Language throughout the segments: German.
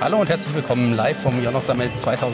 Hallo und herzlich willkommen live vom Yonos Summit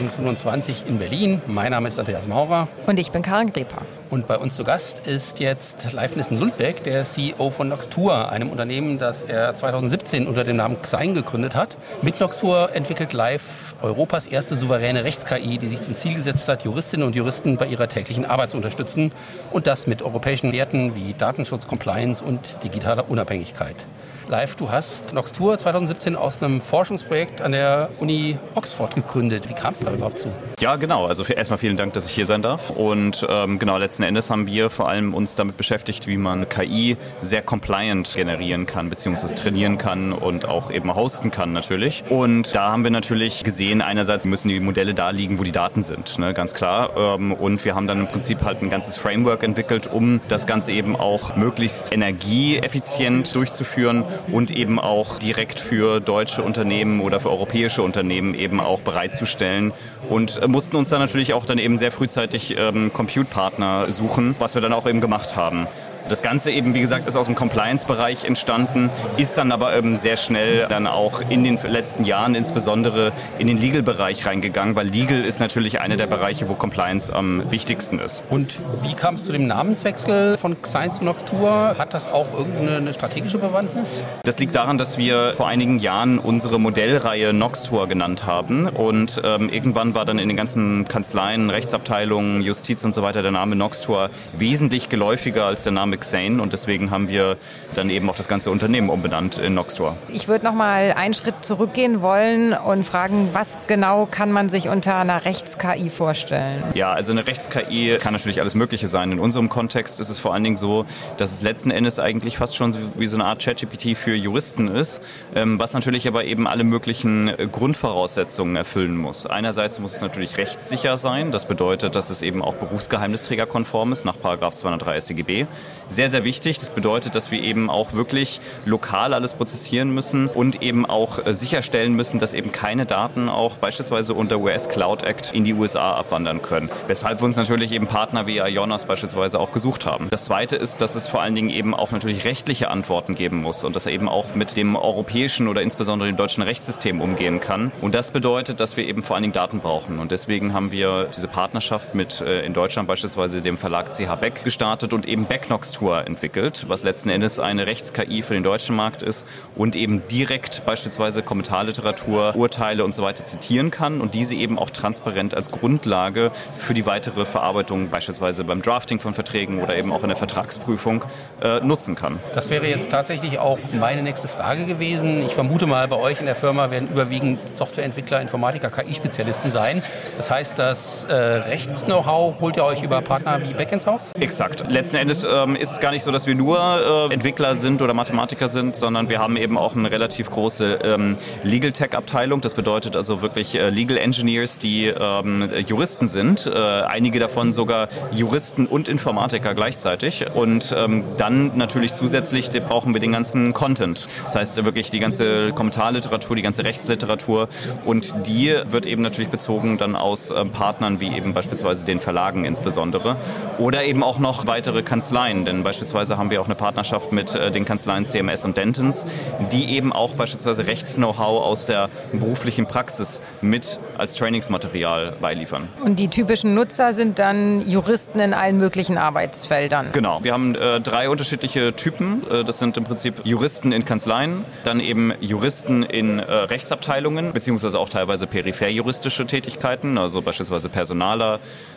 2025 in Berlin. Mein Name ist Andreas Maurer. Und ich bin Karin Greper. Und bei uns zu Gast ist jetzt Leif Nissen-Lundbäck, der CEO von Noxtur, einem Unternehmen, das er 2017 unter dem Namen Xein gegründet hat. Mit Noxtur entwickelt Leif Europas erste souveräne Rechts-KI, die sich zum Ziel gesetzt hat, Juristinnen und Juristen bei ihrer täglichen Arbeit zu unterstützen. Und das mit europäischen Werten wie Datenschutz, Compliance und digitaler Unabhängigkeit. Leif, du hast Noxtur 2017 aus einem Forschungsprojekt an der Uni Oxford gegründet. Wie kam es da überhaupt zu? Ja, genau. Also erstmal vielen Dank, dass ich hier sein darf. Und genau, letzten Endes haben wir vor allem uns damit beschäftigt, wie man KI sehr compliant generieren kann, beziehungsweise trainieren kann und auch eben hosten kann natürlich. Und da haben wir natürlich gesehen, einerseits müssen die Modelle da liegen, wo die Daten sind, ne, ganz klar. Und wir haben dann im Prinzip halt ein ganzes Framework entwickelt, um das Ganze eben auch möglichst energieeffizient durchzuführen und eben auch direkt für deutsche Unternehmen oder für europäische Unternehmen eben auch bereitzustellen. Und mussten uns dann natürlich auch dann eben sehr frühzeitig Compute-Partner suchen, was wir dann auch eben gemacht haben. Das Ganze eben, wie gesagt, ist aus dem Compliance-Bereich entstanden, ist dann aber eben sehr schnell dann auch in den letzten Jahren insbesondere in den Legal-Bereich reingegangen, weil Legal ist natürlich einer der Bereiche, wo Compliance am wichtigsten ist. Und wie kam es zu dem Namenswechsel von Xein zu Noxtur? Hat das auch irgendeine strategische Bewandtnis? Das liegt daran, dass wir vor einigen Jahren unsere Modellreihe Noxtur genannt haben und irgendwann war dann in den ganzen Kanzleien, Rechtsabteilungen, Justiz und so weiter der Name Noxtur wesentlich geläufiger als der Name Xein und deswegen haben wir dann eben auch das ganze Unternehmen umbenannt in Noxtur. Ich würde noch mal einen Schritt zurückgehen wollen und fragen, was genau kann man sich unter einer Rechts-KI vorstellen? Ja, also eine Rechts-KI kann natürlich alles Mögliche sein. In unserem Kontext ist es vor allen Dingen so, dass es letzten Endes eigentlich fast schon wie so eine Art ChatGPT für Juristen ist, was natürlich aber eben alle möglichen Grundvoraussetzungen erfüllen muss. Einerseits muss es natürlich rechtssicher sein. Das bedeutet, dass es eben auch berufsgeheimnisträgerkonform ist nach § 203 StGB. Sehr, sehr wichtig. Das bedeutet, dass wir eben auch wirklich lokal alles prozessieren müssen und eben auch sicherstellen müssen, dass eben keine Daten auch beispielsweise unter US Cloud Act in die USA abwandern können. Weshalb wir uns natürlich eben Partner wie Ionos beispielsweise auch gesucht haben. Das Zweite ist, dass es vor allen Dingen eben auch natürlich rechtliche Antworten geben muss und dass er eben auch mit dem europäischen oder insbesondere dem deutschen Rechtssystem umgehen kann. Und das bedeutet, dass wir eben vor allen Dingen Daten brauchen. Und deswegen haben wir diese Partnerschaft mit in Deutschland beispielsweise dem Verlag CH Beck gestartet und eben Beck Noxtur entwickelt, was letzten Endes eine Rechts-KI für den deutschen Markt ist und eben direkt beispielsweise Kommentarliteratur, Urteile und so weiter zitieren kann und diese eben auch transparent als Grundlage für die weitere Verarbeitung beispielsweise beim Drafting von Verträgen oder eben auch in der Vertragsprüfung nutzen kann. Das wäre jetzt tatsächlich auch meine nächste Frage gewesen. Ich vermute mal, bei euch in der Firma werden überwiegend Softwareentwickler, Informatiker, KI-Spezialisten sein. Das heißt, das Rechts-Know-how holt ihr euch über Partner wie Beck ins Haus? Exakt. Letzten Endes ist es gar nicht so, dass wir nur Entwickler sind oder Mathematiker sind, sondern wir haben eben auch eine relativ große Legal Tech Abteilung. Das bedeutet also wirklich Legal Engineers, die Juristen sind. Einige davon sogar Juristen und Informatiker gleichzeitig. Und dann natürlich zusätzlich brauchen wir den ganzen Content. Das heißt wirklich die ganze Kommentarliteratur, die ganze Rechtsliteratur. Und die wird eben natürlich bezogen dann aus Partnern wie eben beispielsweise den Verlagen insbesondere. Oder eben auch noch weitere Kanzleien. Denn beispielsweise haben wir auch eine Partnerschaft mit den Kanzleien CMS und Dentons, die eben auch beispielsweise Rechts-Know-how aus der beruflichen Praxis mit als Trainingsmaterial beiliefern. Und die typischen Nutzer sind dann Juristen in allen möglichen Arbeitsfeldern? Genau, wir haben 3 unterschiedliche Typen. Das sind im Prinzip Juristen in Kanzleien, dann eben Juristen in Rechtsabteilungen, beziehungsweise auch teilweise peripher juristische Tätigkeiten, also beispielsweise Personaler,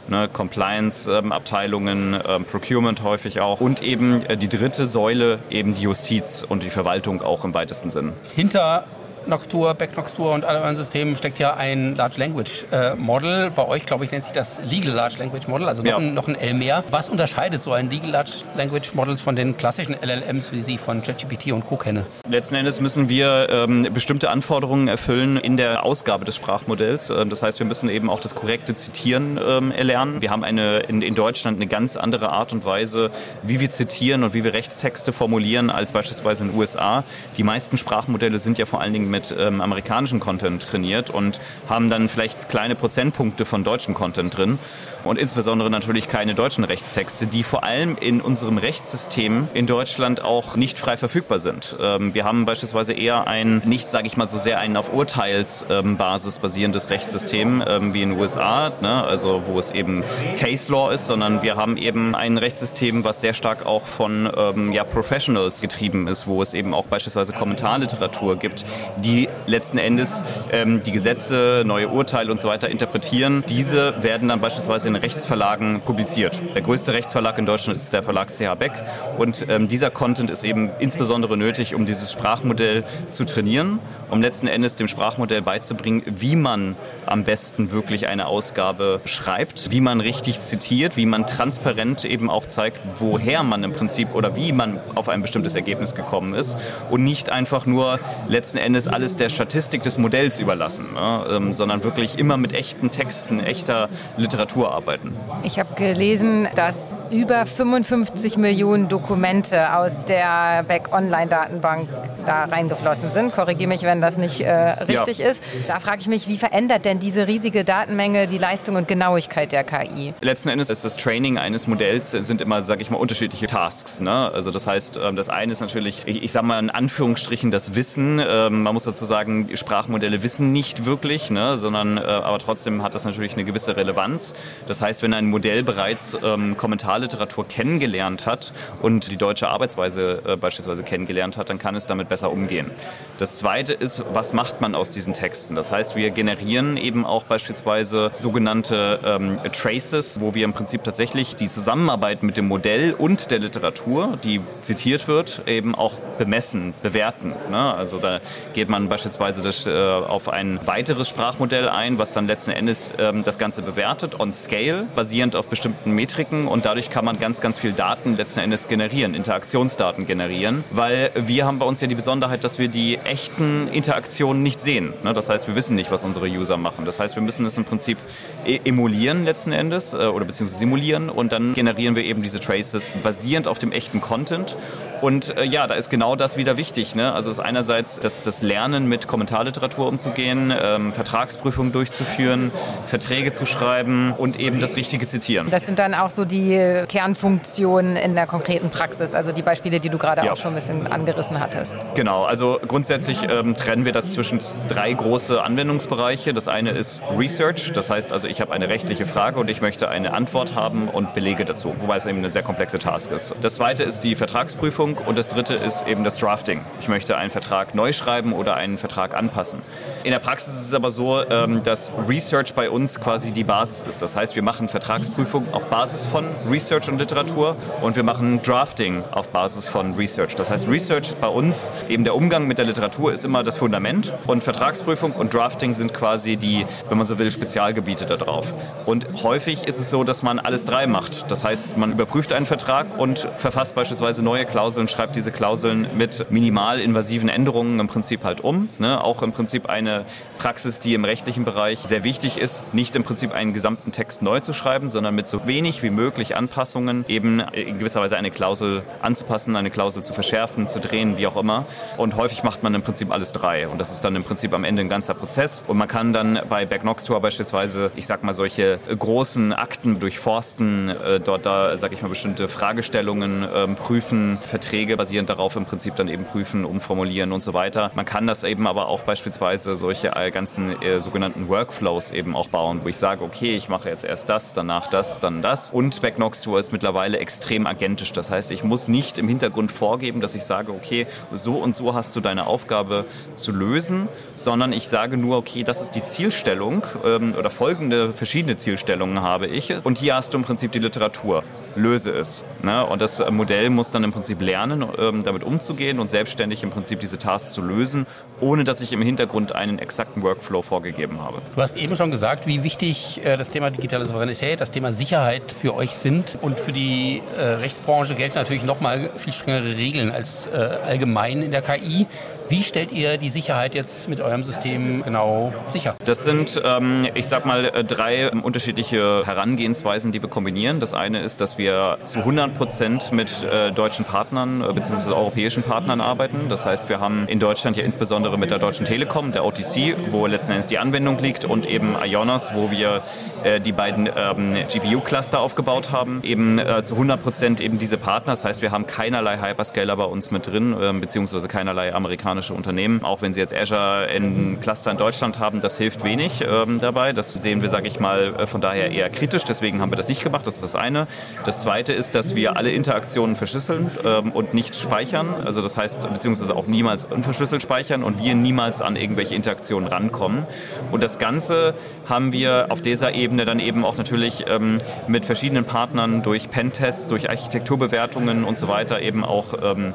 Compliance-Abteilungen, Procurement häufig auch und eben die dritte Säule eben die Justiz und die Verwaltung auch im weitesten Sinn. Hinter Noxtur, Beck Noxtur und alle euren Systemen steckt ja ein Large Language Model. Bei euch, glaube ich, nennt sich das Legal Large Language Model, also noch ein L mehr. Was unterscheidet so ein Legal Large Language Model von den klassischen LLMs, wie sie von ChatGPT und Co. kenne? Letzten Endes müssen wir bestimmte Anforderungen erfüllen in der Ausgabe des Sprachmodells. Das heißt, wir müssen eben auch das korrekte Zitieren erlernen. Wir haben in Deutschland eine ganz andere Art und Weise, wie wir zitieren und wie wir Rechtstexte formulieren, als beispielsweise in den USA. Die meisten Sprachmodelle sind ja vor allen Dingen mit amerikanischem Content trainiert und haben dann vielleicht kleine Prozentpunkte von deutschem Content drin und insbesondere natürlich keine deutschen Rechtstexte, die vor allem in unserem Rechtssystem in Deutschland auch nicht frei verfügbar sind. Wir haben beispielsweise eher ein, nicht sage ich mal so sehr ein auf Urteilsbasis basierendes Rechtssystem wie in den USA, ne? Also wo es eben Case Law ist, sondern wir haben eben ein Rechtssystem, was sehr stark auch von Professionals getrieben ist, wo es eben auch beispielsweise Kommentarliteratur gibt, die letzten Endes die Gesetze, neue Urteile und so weiter interpretieren. Diese werden dann beispielsweise in Rechtsverlagen publiziert. Der größte Rechtsverlag in Deutschland ist der Verlag CH Beck und dieser Content ist eben insbesondere nötig, um dieses Sprachmodell zu trainieren, um letzten Endes dem Sprachmodell beizubringen, wie man am besten wirklich eine Ausgabe schreibt, wie man richtig zitiert, wie man transparent eben auch zeigt, woher man im Prinzip oder wie man auf ein bestimmtes Ergebnis gekommen ist und nicht einfach nur letzten Endes alles der Statistik des Modells überlassen, ne? Sondern wirklich immer mit echten Texten, echter Literatur arbeiten. Ich habe gelesen, dass über 55 Millionen Dokumente aus der Beck-Online-Datenbank da reingeflossen sind. Korrigiere mich, wenn das nicht richtig ist. Da frage ich mich, wie verändert denn diese riesige Datenmenge die Leistung und Genauigkeit der KI? Letzten Endes ist das Training eines Modells sind immer, sage ich mal, unterschiedliche Tasks, ne? Also das heißt, das eine ist natürlich, ich sage mal in Anführungsstrichen das Wissen. Man muss dazu sagen, Sprachmodelle wissen nicht wirklich, ne? Sondern aber trotzdem hat das natürlich eine gewisse Relevanz. Das heißt, wenn ein Modell bereits Kommentarliteratur kennengelernt hat und die deutsche Arbeitsweise beispielsweise kennengelernt hat, dann kann es damit besser umgehen. Das Zweite ist, was macht man aus diesen Texten? Das heißt, wir generieren eben auch beispielsweise sogenannte Traces, wo wir im Prinzip tatsächlich die Zusammenarbeit mit dem Modell und der Literatur, die zitiert wird, eben auch bemessen, bewerten, ne? Also da geht man beispielsweise auf ein weiteres Sprachmodell ein, was dann letzten Endes das Ganze bewertet, on scale, basierend auf bestimmten Metriken und dadurch kann man ganz, ganz viel Daten letzten Endes generieren, Interaktionsdaten generieren, weil wir haben bei uns ja die Besonderheit, dass wir die echten Interaktionen nicht sehen, ne? Das heißt, wir wissen nicht, was unsere User machen. Das heißt, wir müssen es im Prinzip emulieren letzten Endes oder beziehungsweise simulieren und dann generieren wir eben diese Traces basierend auf dem echten Content. Und da ist genau das wieder wichtig, ne? Also es ist einerseits das Lernen mit Kommentarliteratur umzugehen, Vertragsprüfungen durchzuführen, Verträge zu schreiben und eben das richtige Zitieren. Das sind dann auch so die Kernfunktionen in der konkreten Praxis, also die Beispiele, die du gerade auch schon ein bisschen angerissen hattest. Genau, also grundsätzlich trennen wir das zwischen 3 große Anwendungsbereiche. Das eine ist Research, das heißt also, ich habe eine rechtliche Frage und ich möchte eine Antwort haben und Belege dazu, wobei es eben eine sehr komplexe Task ist. Das zweite ist die Vertragsprüfung und das dritte ist eben das Drafting. Ich möchte einen Vertrag neu schreiben oder einen Vertrag anpassen. In der Praxis ist es aber so, dass Research bei uns quasi die Basis ist. Das heißt, wir machen Vertragsprüfung auf Basis von Research und Literatur und wir machen Drafting auf Basis von Research. Das heißt, Research bei uns, eben der Umgang mit der Literatur ist immer das Fundament und Vertragsprüfung und Drafting sind quasi die, wenn man so will, Spezialgebiete da drauf. Und häufig ist es so, dass man alles 3 macht. Das heißt, man überprüft einen Vertrag und verfasst beispielsweise neue Klauseln, schreibt diese Klauseln mit minimal invasiven Änderungen im Prinzip halt um. Ne? Auch im Prinzip eine Praxis, die im rechtlichen Bereich sehr wichtig ist, nicht im Prinzip einen gesamten Text neu zu schreiben, sondern mit so wenig wie möglich Anpassungen eben in gewisser Weise eine Klausel anzupassen, eine Klausel zu verschärfen, zu drehen, wie auch immer. Und häufig macht man im Prinzip alles 3 und das ist dann im Prinzip am Ende ein ganzer Prozess und man kann dann bei Beck Knoxtor beispielsweise, ich sag mal, solche großen Akten durchforsten, dort da, sag ich mal, bestimmte Fragestellungen prüfen, Verträge basierend darauf im Prinzip dann eben prüfen, umformulieren und so weiter. Man kann das eben aber auch beispielsweise solche ganzen sogenannten Workflows eben auch bauen, wo ich sage, okay, ich mache jetzt erst das, danach das, dann das. Und Beck Knoxtor ist mittlerweile extrem agentisch. Das heißt, ich muss nicht im Hintergrund vorgeben, dass ich sage, okay, so und so hast du deine Aufgabe zu lösen, sondern ich sage nur, okay, das ist die Zielstellung oder folgende verschiedene Zielstellungen habe ich und hier hast du im Prinzip die Literatur. Löse es. Ne? Und das Modell muss dann im Prinzip lernen, damit umzugehen und selbstständig im Prinzip diese Tasks zu lösen, ohne dass ich im Hintergrund einen exakten Workflow vorgegeben habe. Du hast eben schon gesagt, wie wichtig das Thema digitale Souveränität, das Thema Sicherheit für euch sind. Und für die Rechtsbranche gelten natürlich noch mal viel strengere Regeln als allgemein in der KI. Wie stellt ihr die Sicherheit jetzt mit eurem System genau sicher? Das sind, ich sag mal, 3 unterschiedliche Herangehensweisen, die wir kombinieren. Das eine ist, dass wir zu 100% mit deutschen Partnern bzw. europäischen Partnern arbeiten. Das heißt, wir haben in Deutschland ja insbesondere mit der Deutschen Telekom, der OTC, wo letzten Endes die Anwendung liegt, und eben IONOS, wo wir die beiden GPU-Cluster aufgebaut haben, eben zu 100% eben diese Partner. Das heißt, wir haben keinerlei Hyperscaler bei uns mit drin, beziehungsweise keinerlei amerikanische Unternehmen. Auch wenn sie jetzt Azure in Cluster in Deutschland haben, das hilft wenig dabei. Das sehen wir, sage ich mal, von daher eher kritisch. Deswegen haben wir das nicht gemacht. Das ist das eine. Das zweite ist, dass wir alle Interaktionen verschlüsseln und nicht speichern. Also das heißt, beziehungsweise auch niemals unverschlüsselt speichern und wir niemals an irgendwelche Interaktionen rankommen. Und das Ganze haben wir auf dieser Ebene dann eben auch natürlich mit verschiedenen Partnern durch Pentests, durch Architekturbewertungen und so weiter eben auch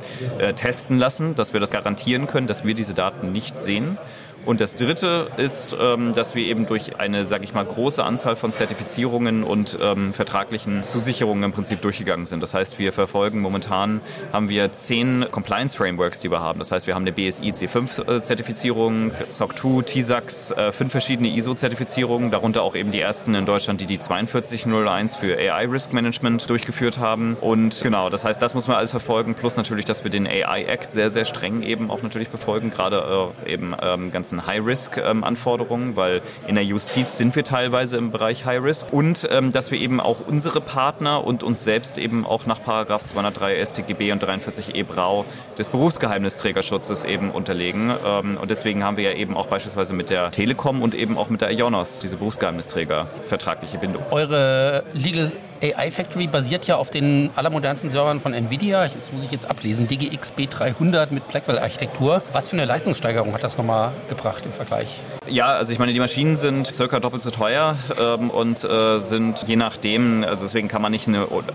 testen lassen, dass wir das garantieren können, dass wir diese Daten nicht sehen. Und das Dritte ist, dass wir eben durch eine, sage ich mal, große Anzahl von Zertifizierungen und vertraglichen Zusicherungen im Prinzip durchgegangen sind. Das heißt, wir verfolgen momentan, haben wir 10 Compliance-Frameworks, die wir haben. Das heißt, wir haben eine BSI C5-Zertifizierung, SOC 2, TISAX, 5 verschiedene ISO-Zertifizierungen, darunter auch eben die ersten in Deutschland, die 4201 für AI-Risk-Management durchgeführt haben. Und genau, das heißt, das muss man alles verfolgen, plus natürlich, dass wir den AI-Act sehr, sehr streng eben auch natürlich befolgen, gerade eben ganzen High-Risk-Anforderungen, weil in der Justiz sind wir teilweise im Bereich High-Risk, und dass wir eben auch unsere Partner und uns selbst eben auch nach § 203 StGB und 43 Brau des Berufsgeheimnisträgerschutzes eben unterlegen. Und deswegen haben wir ja eben auch beispielsweise mit der Telekom und eben auch mit der IONOS diese Berufsgeheimnisträger vertragliche Bindung. Eure Legal AI Factory basiert ja auf den allermodernsten Servern von Nvidia. Das muss ich jetzt ablesen. DGX B300 mit Blackwell-Architektur. Was für eine Leistungssteigerung hat das nochmal gebracht im Vergleich? Ja, also ich meine, die Maschinen sind circa doppelt so teuer und sind je nachdem, also deswegen kann man nicht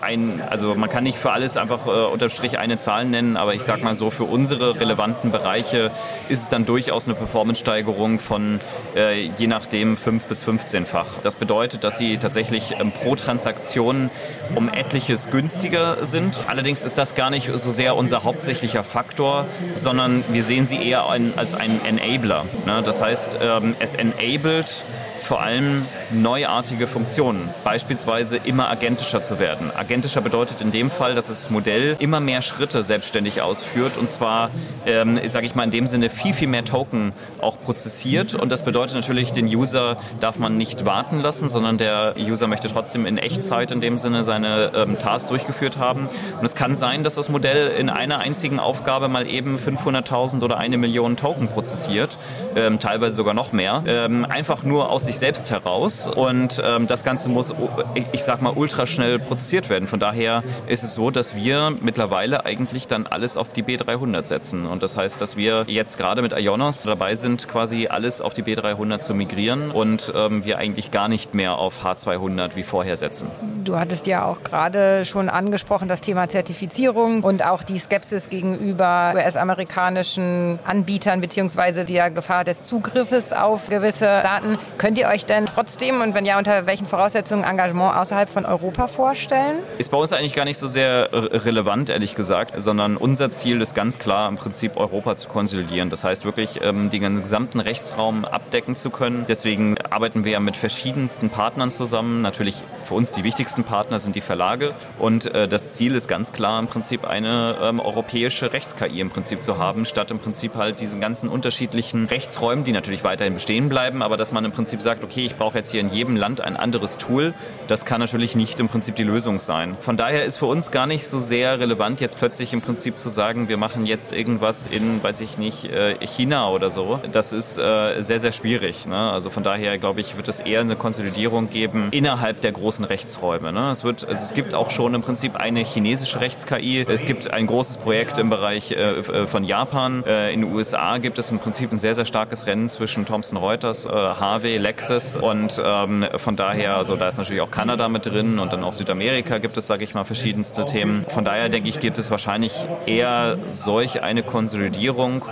man kann nicht für alles einfach unterm Strich eine Zahl nennen, aber ich sag mal so, für unsere relevanten Bereiche ist es dann durchaus eine Performance-Steigerung von je nachdem 5- bis 15-fach. Das bedeutet, dass sie tatsächlich pro Transaktion um etliches günstiger sind. Allerdings ist das gar nicht so sehr unser hauptsächlicher Faktor, sondern wir sehen sie eher als einen Enabler. Das heißt, es enabled vor allem neuartige Funktionen, beispielsweise immer agentischer zu werden. Agentischer bedeutet in dem Fall, dass das Modell immer mehr Schritte selbstständig ausführt, und zwar, sage ich mal, in dem Sinne viel mehr Token auch prozessiert, und das bedeutet natürlich, den User darf man nicht warten lassen, sondern der User möchte trotzdem in Echtzeit in dem Sinne seine Tasks durchgeführt haben, und es kann sein, dass das Modell in einer einzigen Aufgabe mal eben 500.000 oder 1 Million Token prozessiert, teilweise sogar noch mehr, einfach nur aus sich selbst heraus, und das Ganze muss, ich sag mal, ultraschnell prozessiert werden. Von daher ist es so, dass wir mittlerweile eigentlich dann alles auf die B300 setzen, und das heißt, dass wir jetzt gerade mit IONOS dabei sind, quasi alles auf die B300 zu migrieren, und wir eigentlich gar nicht mehr auf H200 wie vorher setzen. Du hattest ja auch gerade schon angesprochen, das Thema Zertifizierung und auch die Skepsis gegenüber US-amerikanischen Anbietern beziehungsweise der Gefahr des Zugriffes auf gewisse Daten. Könnt ihr euch denn trotzdem, und wenn ja, unter welchen Voraussetzungen, Engagement außerhalb von Europa vorstellen? Ist bei uns eigentlich gar nicht so sehr relevant, ehrlich gesagt, sondern unser Ziel ist ganz klar, im Prinzip Europa zu konsolidieren. Das heißt wirklich, den gesamten Rechtsraum abdecken zu können. Deswegen arbeiten wir ja mit verschiedensten Partnern zusammen. Natürlich für uns die wichtigsten Partner sind die Verlage, und das Ziel ist ganz klar, im Prinzip eine europäische Rechts-KI im Prinzip zu haben, statt im Prinzip halt diesen ganzen unterschiedlichen Rechtsräumen, die natürlich weiterhin bestehen bleiben, aber dass man im Prinzip sagt, okay, ich brauche jetzt hier in jedem Land ein anderes Tool, das kann natürlich nicht im Prinzip die Lösung sein. Von daher ist für uns gar nicht so sehr relevant, jetzt plötzlich im Prinzip zu sagen, wir machen jetzt irgendwas in, weiß ich nicht, China oder so. Das ist sehr, sehr schwierig. Ne? Also von daher, glaube ich, wird es eher eine Konsolidierung geben innerhalb der großen Rechtsräume. Ne? Es gibt auch schon im Prinzip eine chinesische Rechts-KI. Es gibt ein großes Projekt im Bereich von Japan. In den USA gibt es im Prinzip ein sehr, sehr starkes Rennen zwischen Thomson Reuters, Harvey, Lexis, und von daher, also da ist natürlich auch Kanada mit drin, und dann auch Südamerika gibt es, sage ich mal, verschiedenste Themen. Von daher denke ich, gibt es wahrscheinlich eher solch eine Konsolidierung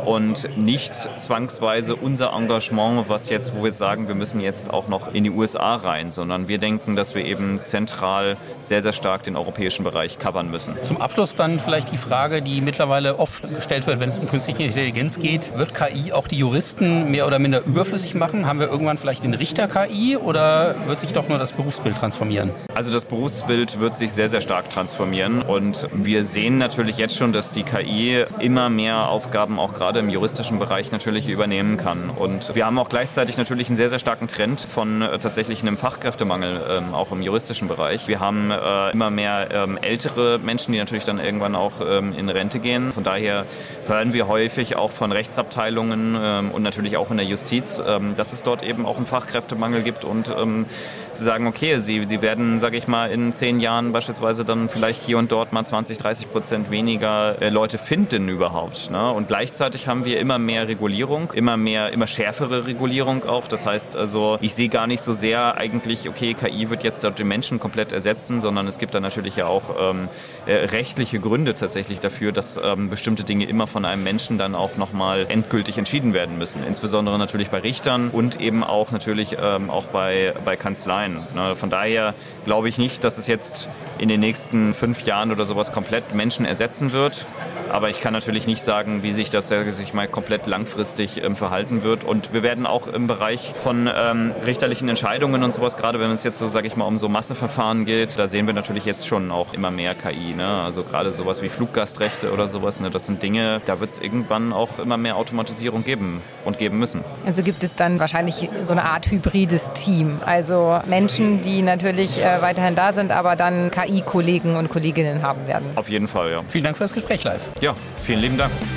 und nicht zwangsweise unser Engagement, wo wir sagen, wir müssen jetzt auch noch in die USA rein, sondern wir denken, dass wir eben zentral sehr, sehr stark den europäischen Bereich covern müssen. Zum Abschluss dann vielleicht die Frage, die mittlerweile oft gestellt wird, wenn es um künstliche Intelligenz geht. Wird KI auch die Juristen mehr oder minder überflüssig machen? Haben wir irgendwann vielleicht den Richter KI oder wird sich doch nur das Berufsbild transformieren? Also das Berufsbild wird sich sehr, sehr stark transformieren und wir sehen natürlich jetzt schon, dass die KI immer mehr Aufgaben auch gerade im juristischen Bereich natürlich übernehmen kann. Und wir haben auch gleichzeitig natürlich einen sehr, sehr starken Trend von tatsächlich einem Fachkräftemangel auch im juristischen Bereich. Wir haben immer mehr ältere Menschen, die natürlich dann irgendwann auch in Rente gehen. Von daher hören wir häufig auch von Rechtsabteilungen und natürlich auch in der Justiz, dass es dort eben auch einen Fachkräftemangel gibt und sie sagen, okay, sie werden, sage ich mal, in 10 Jahren beispielsweise dann vielleicht hier und dort mal 20-30% weniger Leute finden überhaupt. Ne? Und gleichzeitig haben wir immer mehr Regulierung, immer schärfere Regulierung auch. Das heißt also, ich sehe gar nicht so sehr eigentlich, okay, KI wird jetzt dort den Menschen komplett ersetzen, sondern es gibt da natürlich ja auch rechtliche Gründe tatsächlich dafür, dass bestimmte Dinge immer von einem Menschen dann auch nochmal endgültig entschieden werden müssen. Insbesondere natürlich bei Richtern und eben auch natürlich auch bei Kanzleien. Ne? Von daher glaube ich nicht, dass es jetzt in den nächsten 5 Jahren oder sowas komplett Menschen ersetzen wird. Aber ich kann natürlich nicht sagen, wie sich das sich mal komplett langfristig verhalten wird. Und wir werden auch im Bereich von richterlichen Entscheidungen und sowas, gerade wenn es jetzt so, sage ich mal, um so Masseverfahren geht, da sehen wir natürlich jetzt schon auch immer mehr KI. Ne? Also gerade sowas wie Fluggastrechte oder sowas, ne? Das sind Dinge, da wird es irgendwann auch immer mehr Automatisierung geben und geben müssen. Also gibt es dann wahrscheinlich so eine Art hybrides Team. Also Menschen, die natürlich weiterhin da sind, aber dann KI-Kollegen und Kolleginnen haben werden. Auf jeden Fall, ja. Vielen Dank für das Gespräch live. Ja, vielen lieben Dank.